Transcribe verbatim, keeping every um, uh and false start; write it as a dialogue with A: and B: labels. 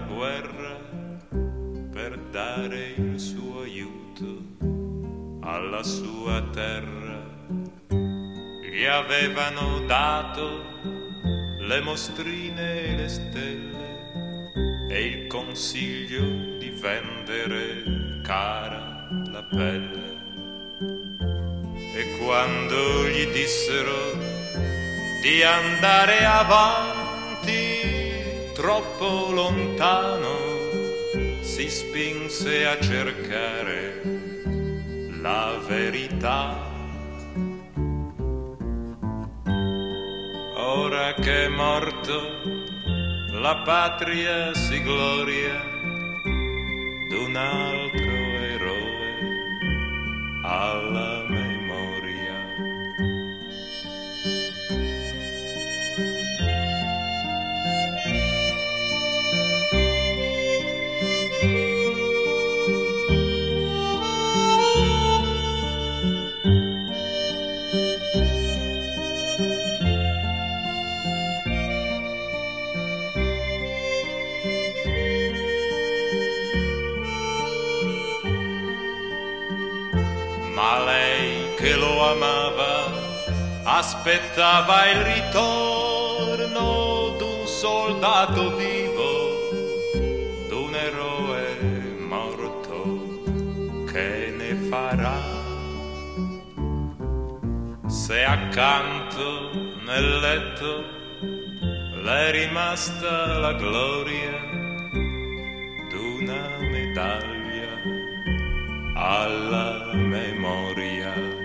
A: guerra per dare il suo aiuto alla sua terra. Gli avevano dato le mostrine e le stelle e il consiglio di vendere cara la pelle. E quando gli dissero di andare avanti troppo lontano, si spinse a cercare la verità. Ora che è morto, la patria si gloria d'un altro eroe alla memoria. Ma lei che lo amava aspettava il ritorno d'un soldato vivo, d'un eroe morto che ne farà. Se accanto nel letto le è rimasta la gloria d'una medaglia alla memoria.